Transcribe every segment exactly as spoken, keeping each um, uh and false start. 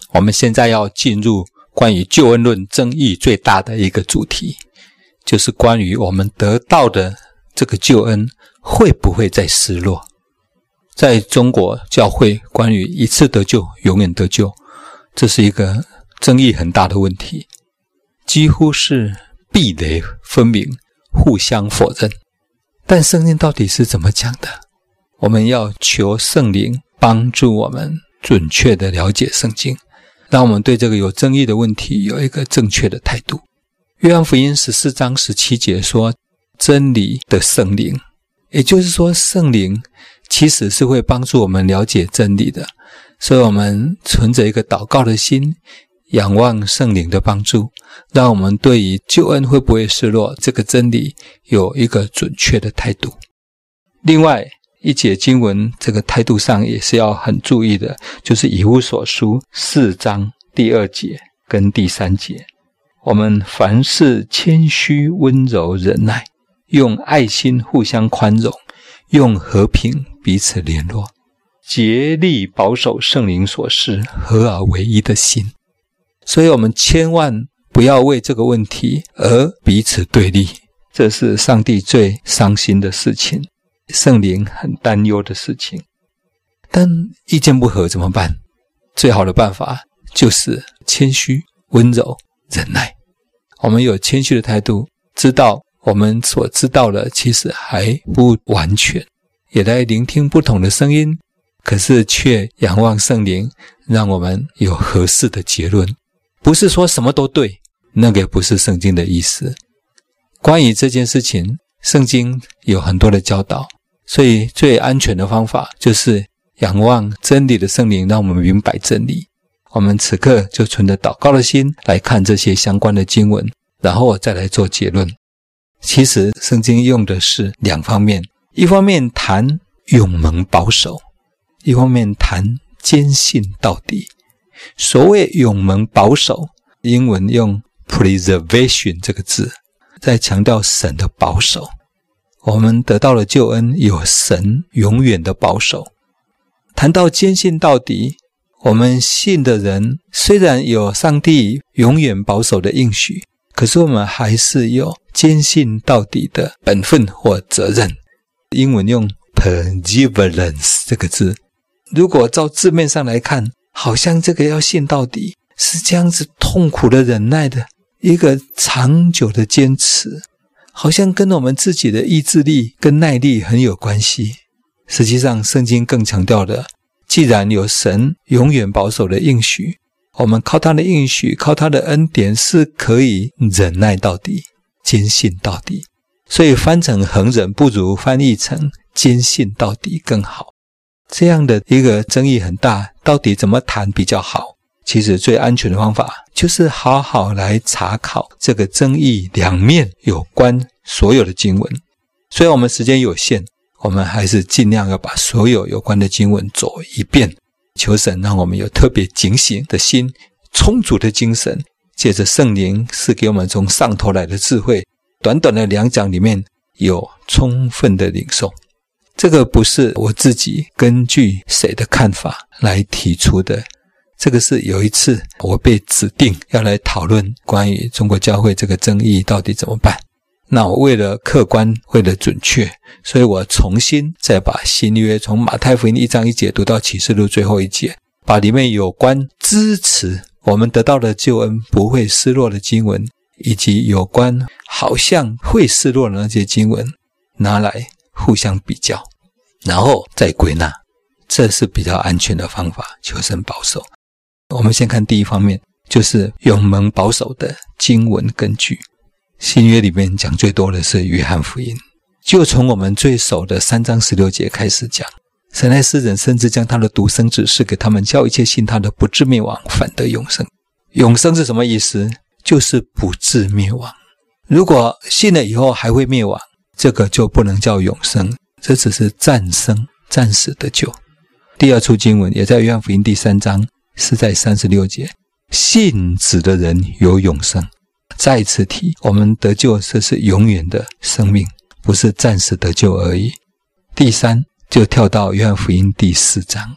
我们现在要进入关于救恩论争议最大的一个主题，就是关于我们得到的这个救恩会不会再失落。在中国教会关于一次得救永远得救，这是一个争议很大的问题，几乎是壁垒分明，互相否认。但圣经到底是怎么讲的？我们要求圣灵帮助我们准确地了解圣经，让我们对这个有争议的问题有一个正确的态度。约翰福音十四章十七节说，真理的圣灵，也就是说圣灵其实是会帮助我们了解真理的，所以我们存着一个祷告的心，仰望圣灵的帮助，让我们对于救恩会不会失落这个真理有一个准确的态度。另外一节经文这个态度上也是要很注意的，就是以弗所书四章第二节跟第三节，我们凡事谦虚温柔忍耐，用爱心互相宽容，用和平彼此联络，竭力保守圣灵所示合而为一的心。所以我们千万不要为这个问题而彼此对立，这是上帝最伤心的事情，圣灵很担忧的事情。但意见不合怎么办？最好的办法就是谦虚、温柔、忍耐。我们有谦虚的态度，知道我们所知道的其实还不完全，也来聆听不同的声音，可是却仰望圣灵，让我们有合适的结论。不是说什么都对，那个不是圣经的意思。关于这件事情，圣经有很多的教导，所以最安全的方法就是仰望真理的圣灵，让我们明白真理。我们此刻就存着祷告的心来看这些相关的经文，然后再来做结论。其实圣经用的是两方面，一方面谈永蒙保守，一方面谈坚信到底。所谓永蒙保守，英文用 preservation 这个字，在强调神的保守。我们得到了救恩，有神永远的保守。谈到坚信到底，我们信的人虽然有上帝永远保守的应许，可是我们还是有坚信到底的本分或责任。英文用 perseverance 这个字，如果照字面上来看，好像这个要信到底是这样子痛苦的忍耐的一个长久的坚持，好像跟我们自己的意志力跟耐力很有关系。实际上圣经更强调的，既然有神永远保守的应许，我们靠他的应许，靠他的恩典是可以忍耐到底，坚信到底。所以翻成恒忍不如翻译成坚信到底更好。这样的一个争议很大，到底怎么谈比较好？其实最安全的方法就是好好来查考这个争议两面有关所有的经文。虽然我们时间有限，我们还是尽量要把所有有关的经文走一遍，求神让我们有特别警醒的心，充足的精神，借着圣灵是给我们从上头来的智慧，短短的两讲里面有充分的领受。这个不是我自己根据谁的看法来提出的，这个是有一次我被指定要来讨论关于中国教会这个争议到底怎么办。那我为了客观，为了准确，所以我重新再把新约从马太福音一章一节读到启示录最后一节，把里面有关支持我们得到的救恩不会失落的经文，以及有关好像会失落的那些经文拿来互相比较，然后再归纳，这是比较安全的方法，求神保守。我们先看第一方面，就是永蒙保守的经文根据。新约里面讲最多的是约翰福音，就从我们最熟的三章十六节开始讲，神爱世人，甚至将他的独生子赐给他们，叫一切信他的不至灭亡，反得永生。永生是什么意思？就是不至灭亡。如果信了以后还会灭亡，这个就不能叫永生，这只是暂生，暂时的救。第二处经文也在约翰福音第三章，是在三十六节，信子的人有永生。再次提，我们得救这是永远的生命，不是暂时得救而已。第三就跳到约翰福音第四章，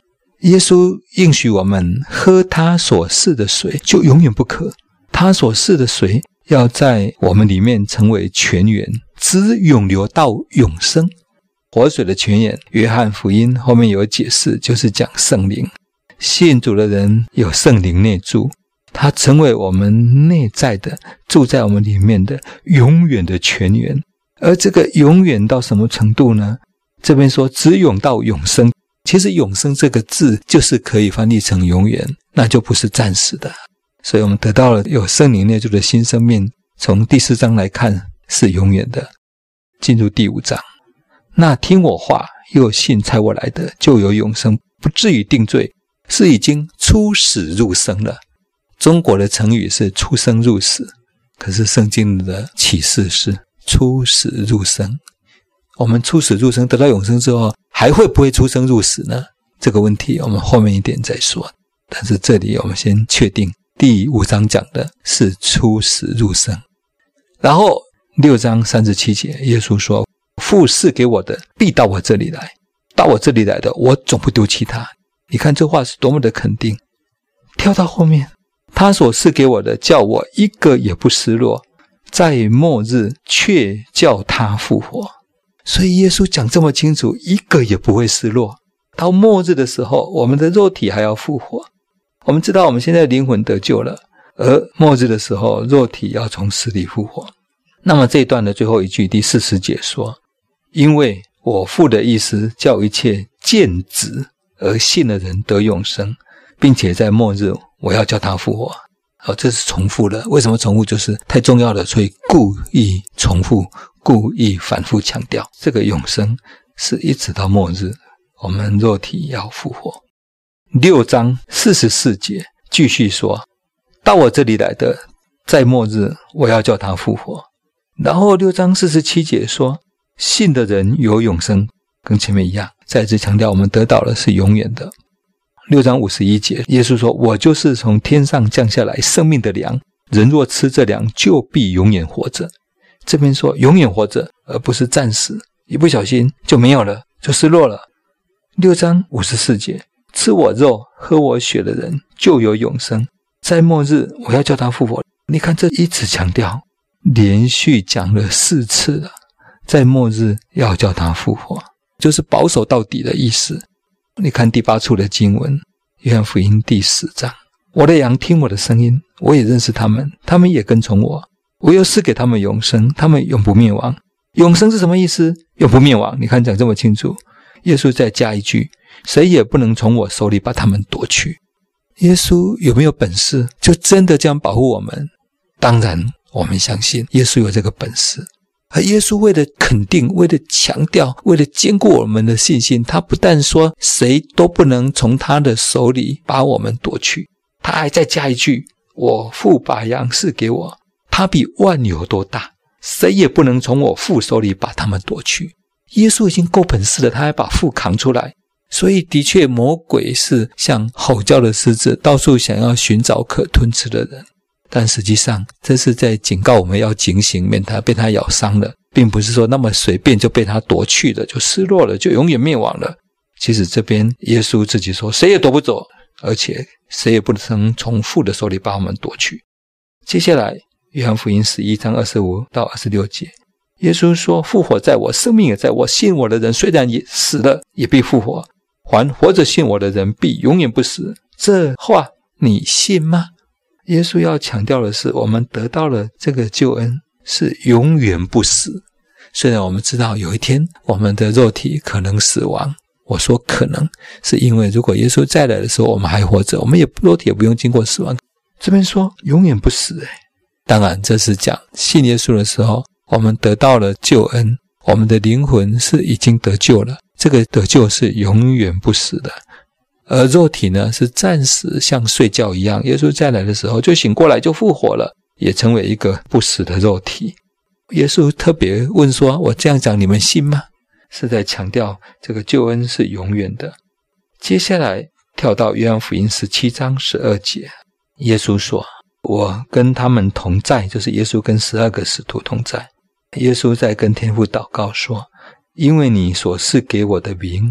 耶稣应许我们喝他所赐的水就永远不渴，他所赐的水要在我们里面成为泉源，直涌流到永生。活水的泉源，约翰福音后面有解释，就是讲圣灵。信主的人有圣灵内住，他成为我们内在的，住在我们里面的永远的泉源。而这个永远到什么程度呢？这边说直涌到永生，其实永生这个字就是可以翻译成永远，那就不是暂时的。所以我们得到了有圣灵内住的新生命，从第四章来看是永远的。进入第五章，那听我话又信差我来的就有永生，不至于定罪，是已经出死入生了。中国的成语是出生入死，可是圣经的启示是出死入生。我们出死入生得到永生之后，还会不会出生入死呢？这个问题我们后面一点再说。但是这里我们先确定第五章讲的是出死入生。然后六章三十七节，耶稣说，父赐给我的必到我这里来，到我这里来的我总不丢弃他。你看这话是多么的肯定。跳到后面，他所赐给我的叫我一个也不失落，在末日却叫他复活。所以耶稣讲这么清楚，一个也不会失落。到末日的时候，我们的肉体还要复活。我们知道我们现在灵魂得救了，而末日的时候肉体要从死里复活。那么这一段的最后一句第四十节说，因为我父的意思叫一切见子而信的人得永生，并且在末日我要叫他复活。哦，这是重复的。为什么重复？就是太重要了，所以故意重复，故意反复强调。这个永生是一直到末日，我们肉体要复活。六章四十四节继续说，到我这里来的，在末日我要叫他复活。然后六章四十七节说，信的人有永生，跟前面一样，再次强调我们得到的是永远的。六章五十一节，耶稣说，我就是从天上降下来生命的粮，人若吃这粮就必永远活着。这边说永远活着，而不是暂时，一不小心就没有了，就失落了。六章五十四节，吃我肉喝我血的人就有永生，在末日我要叫他复活。你看这一直强调，连续讲了四次了，在末日要叫他复活，就是保守到底的意思。你看第八处的经文，约翰福音第十章，我的羊听我的声音，我也认识他们，他们也跟从我，我又赐给他们永生，他们永不灭亡。永生是什么意思？永不灭亡。你看讲这么清楚，耶稣再加一句，谁也不能从我手里把他们夺去。耶稣有没有本事就真的这样保护我们？当然我们相信耶稣有这个本事。而耶稣为了肯定，为了强调，为了坚固我们的信心，他不但说谁都不能从他的手里把我们夺去，他还再加一句，我父把羊赐给我，他比万有多大，谁也不能从我父手里把他们夺去。耶稣已经够本事了，他还把父扛出来。所以的确魔鬼是像吼叫的狮子，到处想要寻找可吞吃的人。但实际上这是在警告我们要警醒，免他被他咬伤了，并不是说那么随便就被他夺去了，就失落了，就永远灭亡了。其实这边耶稣自己说谁也夺不走，而且谁也不能从父的手里把我们夺去。接下来约翰福音十一章二十五到二十六节，耶稣说，复活在我，生命也在我，信我的人虽然也死了也必复活，还活着信我的人必永远不死。这话你信吗？耶稣要强调的是，我们得到了这个救恩是永远不死。虽然我们知道有一天我们的肉体可能死亡，我说可能是因为如果耶稣再来的时候我们还活着，我们也肉体也不用经过死亡。这边说永远不死诶，当然这是讲信耶稣的时候我们得到了救恩，我们的灵魂是已经得救了，这个得救是永远不死的。而肉体呢是暂时像睡觉一样，耶稣再来的时候就醒过来，就复活了，也成为一个不死的肉体。耶稣特别问说，我这样讲你们信吗？是在强调这个救恩是永远的。接下来跳到约翰福音十七章十二节，耶稣说，我跟他们同在，就是耶稣跟十二个使徒同在。耶稣在跟天父祷告说，因为你所赐给我的名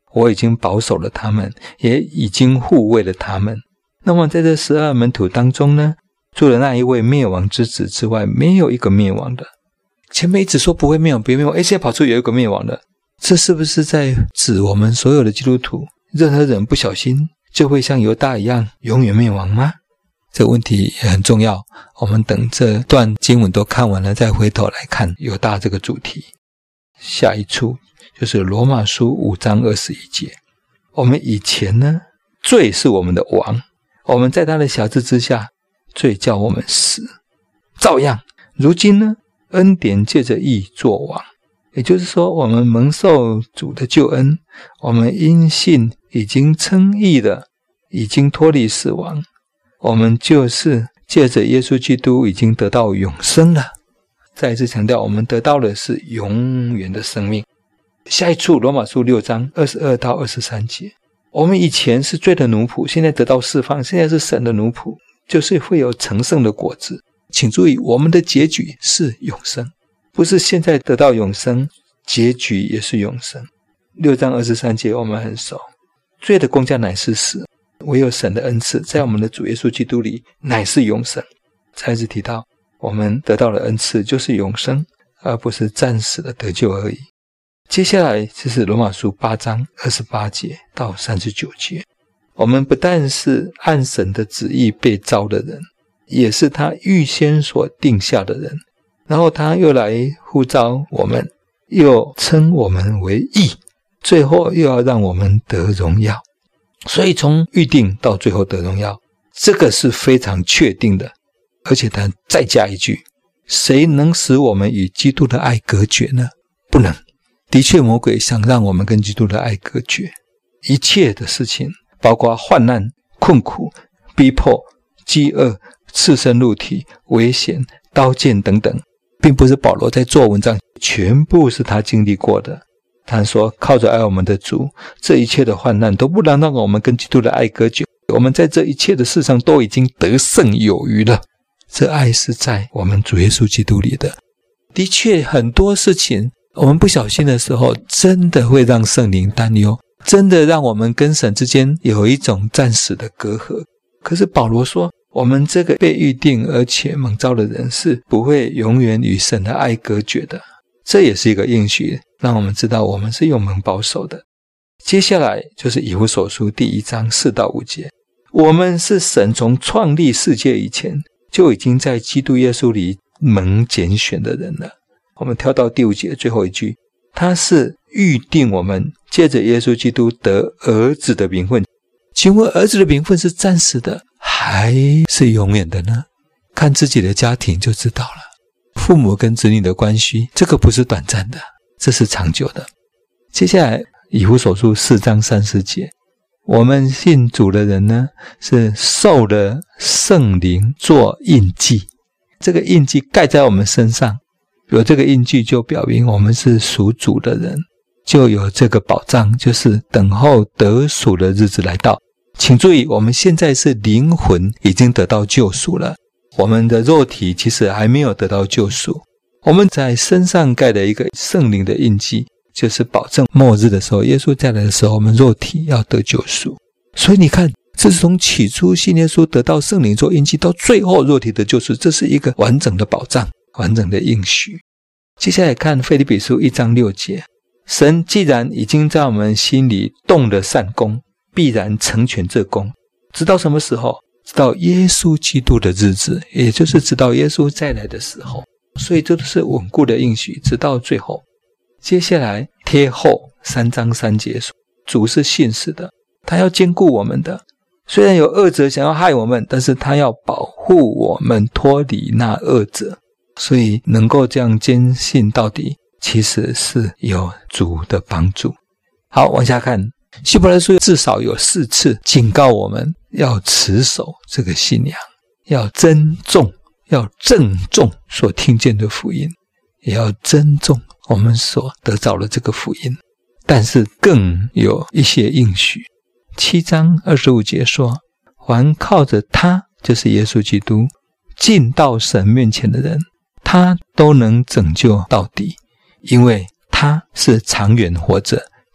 我已经保守了他们，也已经护卫了他们。那么在这十二门徒当中呢，除了那一位灭亡之子之外，没有一个灭亡的。前面一直说不会灭亡，不会灭亡，诶，现在跑出有一个灭亡的，这是不是在指我们所有的基督徒，任何人不小心就会像犹大一样永远灭亡吗？这个问题也很重要，我们等这段经文都看完了，再回头来看犹大这个主题。下一处就是罗马书五章二十一节。我们以前呢，罪是我们的王，我们在他的辖制之下，罪叫我们死。照样如今呢，恩典借着义作王，也就是说我们蒙受主的救恩，我们因信已经称义了，已经脱离死亡，我们就是借着耶稣基督已经得到永生了。再一次强调，我们得到的是永远的生命。下一处罗马书六章二十二到二十三节，我们以前是罪的奴仆，现在得到释放，现在是神的奴仆，就是会有成圣的果子。请注意，我们的结局是永生，不是现在得到永生，结局也是永生。六章二十三节我们很熟，罪的工价乃是死，唯有神的恩赐在我们的主耶稣基督里乃是永生。再一次提到，我们得到的恩赐就是永生，而不是暂时的得救而已。接下来就是罗马书八章二十八节到三十九节，我们不但是按神的旨意被召的人，也是他预先所定下的人，然后他又来呼召我们，又称我们为义，最后又要让我们得荣耀。所以从预定到最后得荣耀，这个是非常确定的。而且他再加一句，谁能使我们与基督的爱隔绝呢？不能。的确，魔鬼想让我们跟基督的爱隔绝，一切的事情，包括患难、困苦、逼迫、饥饿、赤身露体、危险、刀剑等等，并不是保罗在做文章，全部是他经历过的。他说，靠着爱我们的主，这一切的患难都不能让我们跟基督的爱隔绝，我们在这一切的事上都已经得胜有余了。这爱是在我们主耶稣基督里的。的确，很多事情我们不小心的时候，真的会让圣灵担忧，真的让我们跟神之间有一种暂时的隔阂。可是保罗说，我们这个被预定而且蒙召的人是不会永远与神的爱隔绝的。这也是一个应许，让我们知道我们是永蒙保守的。接下来就是以弗所书第一章四到五节，我们是神从创立世界以前就已经在基督耶稣里蒙拣选的人了。我们跳到第五节最后一句，他是预定我们借着耶稣基督得儿子的名分。请问儿子的名分是暂时的还是永远的呢？看自己的家庭就知道了。父母跟子女的关系，这个不是短暂的，这是长久的。接下来以弗所书四章三十节，我们信主的人呢，是受了圣灵做印记，这个印记盖在我们身上，有这个印记就表明我们是属主的人，就有这个保障，就是等候得赎的日子来到。请注意，我们现在是灵魂已经得到救赎了，我们的肉体其实还没有得到救赎。我们在身上盖的一个圣灵的印记，就是保证末日的时候，耶稣再来的时候，我们肉体要得救赎。所以你看，这是从起初信耶稣得到圣灵做印记，到最后肉体的救赎，这是一个完整的保障，完整的应许。接下来看腓立比书一章六节，神既然已经在我们心里动了善工，必然成全这工，直到什么时候？直到耶稣基督的日子，也就是直到耶稣再来的时候。所以这都是稳固的应许，直到最后。接下来贴后三章三节说，主是信实的，他要坚固我们的，虽然有恶者想要害我们，但是他要保护我们脱离那恶者。所以能够这样坚信到底，其实是有主的帮助。好，往下看，希伯来书至少有四次警告我们要持守这个信仰，要珍重，要郑重所听见的福音，也要珍重我们所得着的这个福音。但是更有一些应许。七章二十五节说，凡靠着他，就是耶稣基督，进到神面前的人，他都能拯救到底，因为他是长远活着，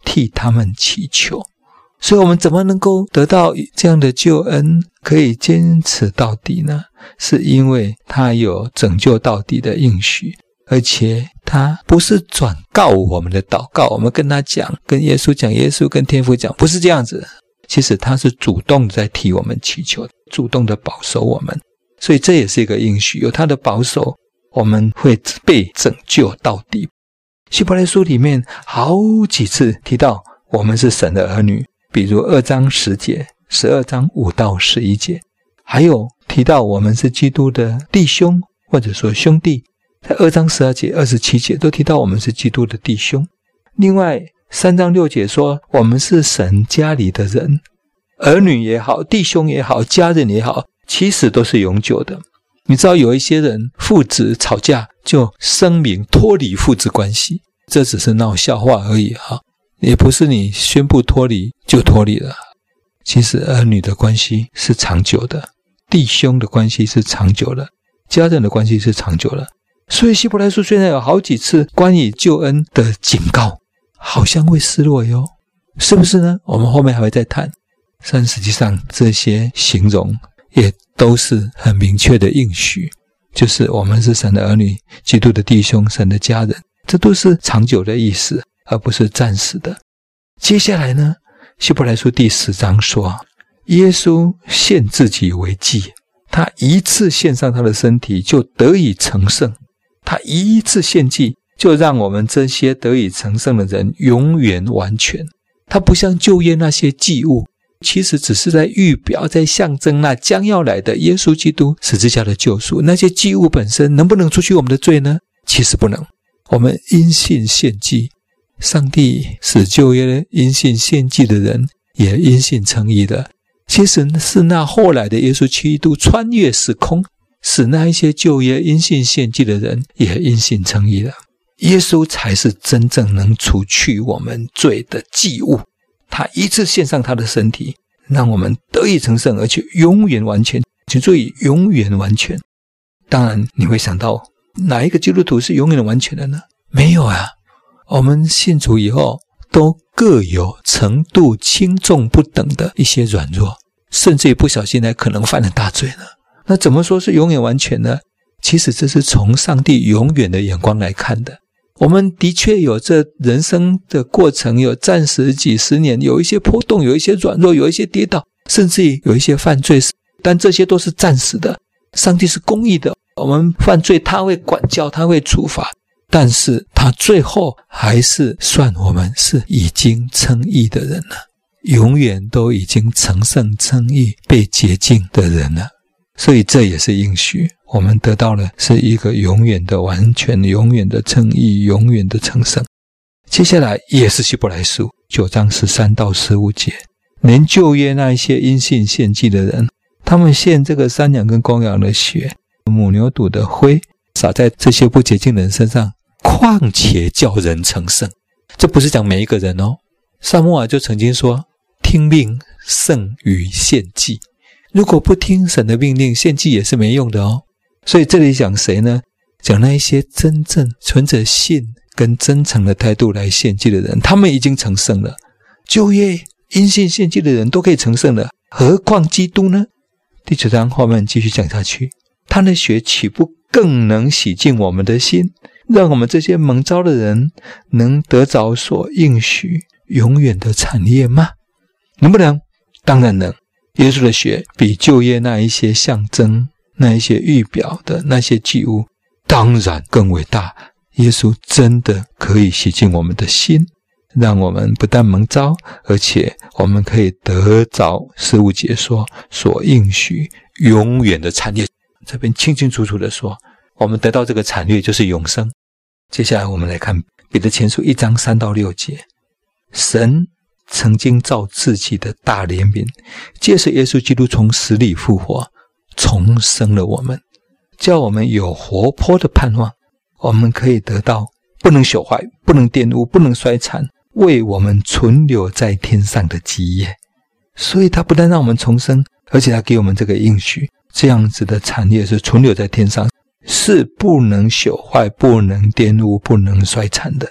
替他们祈求。所以我们怎么能够得到这样的救恩，可以坚持到底呢？是因为他有拯救到底的应许，而且他不是转告我们的祷告，我们跟他讲，跟耶稣讲，耶稣跟天父讲，不是这样子。其实他是主动在替我们祈求，主动的保守我们，所以这也是一个应许，有他的保守，我们会被拯救到底。希伯来书里面好几次提到我们是神的儿女，比如二章十节，十二章五到十一节，还有提到我们是基督的弟兄，或者说兄弟，在二章十二节、二十七节都提到我们是基督的弟兄。另外三章六节说我们是神家里的人，儿女也好，弟兄也好，家人也好，其实都是永久的。你知道有一些人父子吵架就声明脱离父子关系，这只是闹笑话而已哈，也不是你宣布脱离就脱离了。其实儿女的关系是长久的，弟兄的关系是长久的，家人的关系是长久的。所以希伯来书虽然有好几次关于救恩的警告，好像会失落哟，是不是呢？我们后面还会再谈。但实际上这些形容也都是很明确的应许，就是我们是神的儿女，基督的弟兄，神的家人，这都是长久的意思，而不是暂时的。接下来呢，希伯来书第十章说，耶稣献自己为祭，他一次献上他的身体就得以成圣，他一次献祭就让我们这些得以成圣的人永远完全。他不像旧约那些祭物，其实只是在预表，在象征那将要来的耶稣基督十字架的救赎。那些祭物本身能不能除去我们的罪呢？其实不能。我们因信献祭，上帝使旧约因信献祭的人也因信称义的。其实是那后来的耶稣基督穿越时空，使那一些旧约因信献祭的人也因信称义了。耶稣才是真正能除去我们罪的祭物，他一次献上他的身体，让我们得以成圣，而且永远完全，请注意永远完全。当然你会想到，哪一个基督徒是永远完全的呢？没有啊，我们信主以后都各有程度轻重不等的一些软弱，甚至于不小心还可能犯了大罪呢。那怎么说是永远完全呢？其实这是从上帝永远的眼光来看的。我们的确有这人生的过程，有暂时几十年，有一些波动，有一些软弱，有一些跌倒，甚至于有一些犯罪，但这些都是暂时的。上帝是公义的，我们犯罪他会管教，他会处罚，但是他最后还是算我们是已经称义的人了，永远都已经成圣称义被洁净的人了。所以这也是应许，我们得到了是一个永远的完全，永远的称义，永远的成圣。接下来也是希伯来书九章十三到十五节，连旧约那一些因信献祭的人，他们献这个山羊跟公羊的血，母牛犊的灰，洒在这些不洁净的人身上，况且叫人成圣。这不是讲每一个人哦，撒母耳就曾经说，听命胜于献祭。如果不听神的命令，献祭也是没用的哦。所以这里讲谁呢？讲那一些真正存着信跟真诚的态度来献祭的人，他们已经成圣了。旧约因信献祭的人都可以成圣了，何况基督呢？第九章后面继续讲下去，他的血岂不更能洗净我们的心，让我们这些蒙召的人能得着所应许永远的产业吗？能不能？当然能。耶稣的血比旧约那一些象征，那一些预表的那些祭物当然更伟大。耶稣真的可以洗净我们的心，让我们不但蒙召，而且我们可以得着十五节说所应许永远的产业。这边清清楚楚的说，我们得到这个产业就是永生。接下来我们来看彼得前书一章三到六节，神曾经照自己的大怜悯，借着耶稣基督从死里复活，重生了我们，叫我们有活泼的盼望，我们可以得到不能朽坏，不能玷污，不能衰残，为我们存留在天上的基业。所以他不但让我们重生，而且他给我们这个应许，这样子的产业是存留在天上，是不能朽坏，不能玷污，不能衰残的。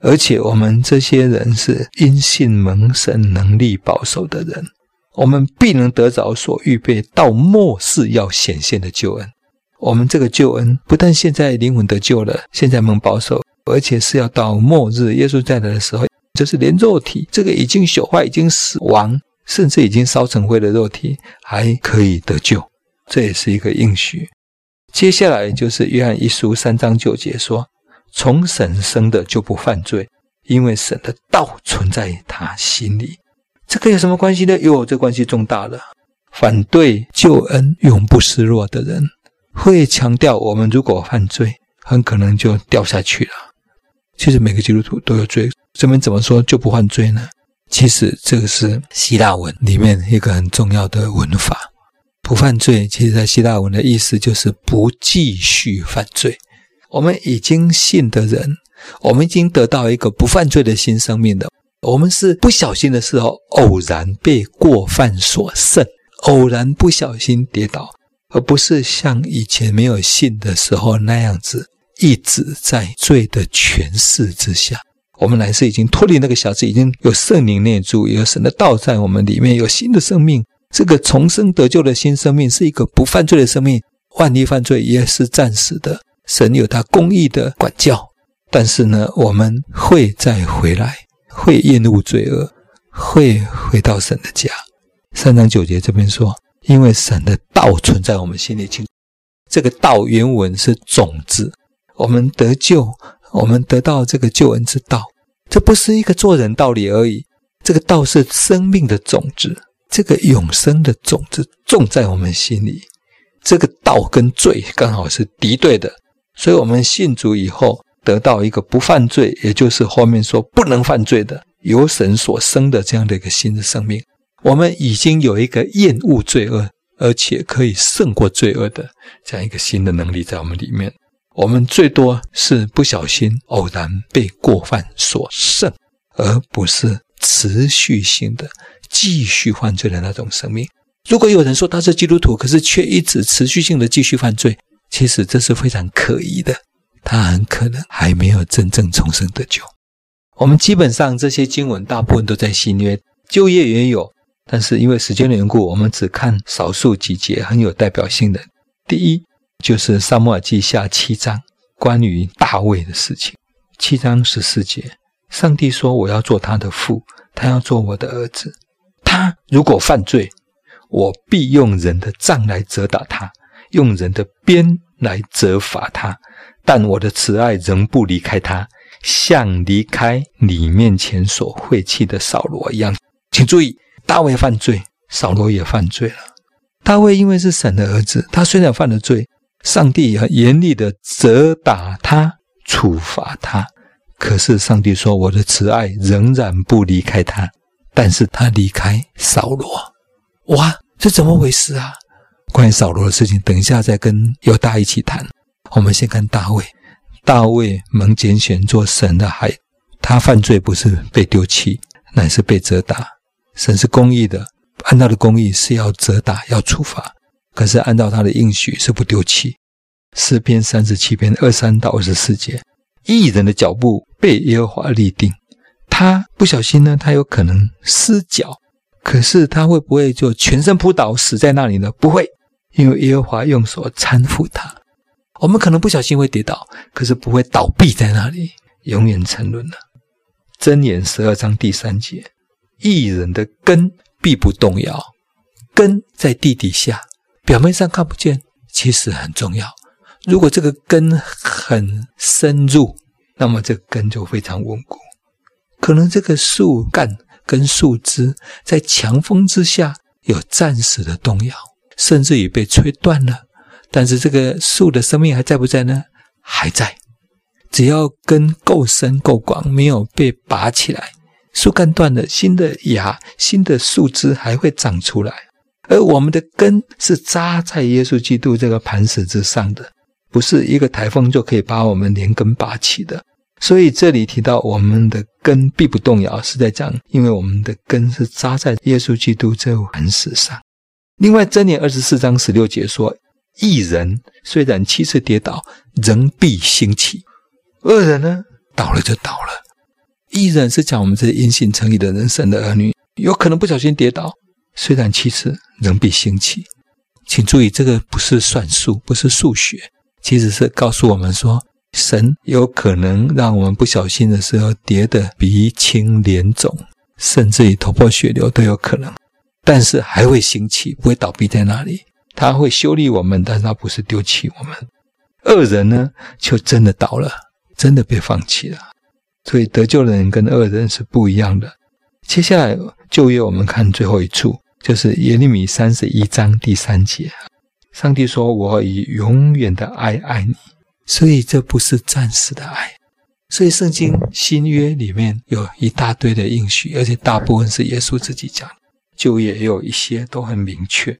而且我们这些人是因信蒙神能力保守的人，我们必能得着所预备到末世要显现的救恩。我们这个救恩不但现在灵魂得救了，现在蒙保守，而且是要到末日耶稣再来的时候，就是连肉体这个已经朽坏已经死亡甚至已经烧成灰的肉体还可以得救，这也是一个应许。接下来就是约翰一书三章九节说，从神生的就不犯罪，因为神的道存在他心里。这个有什么关系呢？哟，这关系重大了。反对救恩永不失落的人会强调，我们如果犯罪很可能就掉下去了。其实每个基督徒都有罪，这边怎么说就不犯罪呢？其实这个是希腊文里面一个很重要的文法。不犯罪其实在希腊文的意思就是不继续犯罪。我们已经信的人，我们已经得到一个不犯罪的新生命的，我们是不小心的时候偶然被过犯所胜，偶然不小心跌倒，而不是像以前没有信的时候那样子一直在罪的权势之下。我们乃是已经脱离那个辖制，已经有圣灵内住，有神的道在我们里面，有新的生命。这个重生得救的新生命是一个不犯罪的生命，万一犯罪也是暂时的，神有他公义的管教，但是呢我们会再回来，会厌恶罪恶，会回到神的家。三章九节这边说，因为神的道存在我们心里。这个道原文是种子，我们得救，我们得到这个救恩之道，这不是一个做人道理而已，这个道是生命的种子，这个永生的种子种在我们心里。这个道跟罪刚好是敌对的，所以我们信主以后得到一个不犯罪，也就是后面说不能犯罪的，由神所生的这样的一个新的生命。我们已经有一个厌恶罪恶，而且可以胜过罪恶的这样一个新的能力在我们里面。我们最多是不小心偶然被过犯所胜，而不是持续性的继续犯罪的那种生命。如果有人说他是基督徒，可是却一直持续性的继续犯罪，其实这是非常可疑的，他很可能还没有真正重生得救。我们基本上这些经文大部分都在新约，旧约也有，但是因为时间的缘故，我们只看少数几节很有代表性的。第一就是撒母耳记下七章关于大卫的事情。七章十四节，上帝说我要做他的父，他要做我的儿子。他如果犯罪，我必用人的杖来责打他，用人的鞭来责罚他，但我的慈爱仍不离开他，像离开你面前所废弃的扫罗一样。请注意，大卫犯罪，扫罗也犯罪了。大卫因为是神的儿子，他虽然犯了罪，上帝也严厉的责打他，处罚他，可是上帝说我的慈爱仍然不离开他，但是他离开扫罗。哇，这怎么回事啊？关于扫罗的事情等一下再跟犹大一起谈。我们先看大卫。大卫蒙拣选做神的孩，他犯罪不是被丢弃，乃是被责打。神是公义的，按照的公义是要责打要处罚，可是按照他的应许是不丢弃。诗篇三十七篇二十三到二十四节，义人的脚步被耶和华立定，他不小心呢，他有可能失脚，可是他会不会就全身扑倒死在那里呢？不会，因为耶和华用手搀扶他。我们可能不小心会跌倒，可是不会倒闭在那里，永远沉沦了。箴言十二章第三节，义人的根必不动摇。根在地底下，表面上看不见，其实很重要。如果这个根很深入，那么这个根就非常稳固。可能这个树干跟树枝在强风之下有暂时的动摇，甚至于被吹断了，但是这个树的生命还在不在呢？还在。只要根够深够广，没有被拔起来，树干断了，新的芽新的树枝还会长出来。而我们的根是扎在耶稣基督这个磐石之上的，不是一个台风就可以把我们连根拔起的。所以这里提到我们的根必不动摇，是在讲因为我们的根是扎在耶稣基督这磐石上。另外箴言二十四章十六节说，义人虽然七次跌倒，仍必兴起。恶人呢，倒了就倒了， 义人是讲我们这些因信称义的人，神的儿女，有可能不小心跌倒，虽然七次仍必兴起。请注意，这个不是算术，不是数学，其实是告诉我们说，神有可能让我们不小心的时候跌得鼻青脸肿，甚至于头破血流都有可能，但是还会兴起，不会倒闭在那里。他会修理我们，但是他不是丢弃我们。恶人呢，就真的倒了，真的被放弃了。所以得救的人跟恶人是不一样的。接下来旧约我们看最后一处，就是耶利米三十一章第三节。上帝说，我以永远的爱爱你。所以这不是暂时的爱。所以圣经新约里面有一大堆的应许，而且大部分是耶稣自己讲的，旧约也有一些都很明确。